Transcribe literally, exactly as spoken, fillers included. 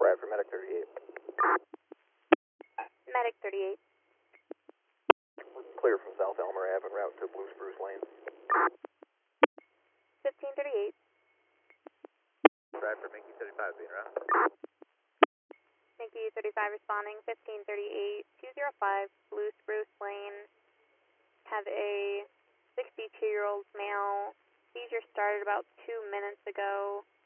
drive for Medic thirty-eight. Medic thirty-eight. Clear from South Elmer Ave en route to Blue Spruce Lane. fifteen thirty-eight. Drive for Mickey thirty-five being around. Mickey thirty-five responding, fifteen thirty-eight, two oh five Blue Spruce Lane. Have a sixty-two-year-old male. Seizure started about two minutes ago.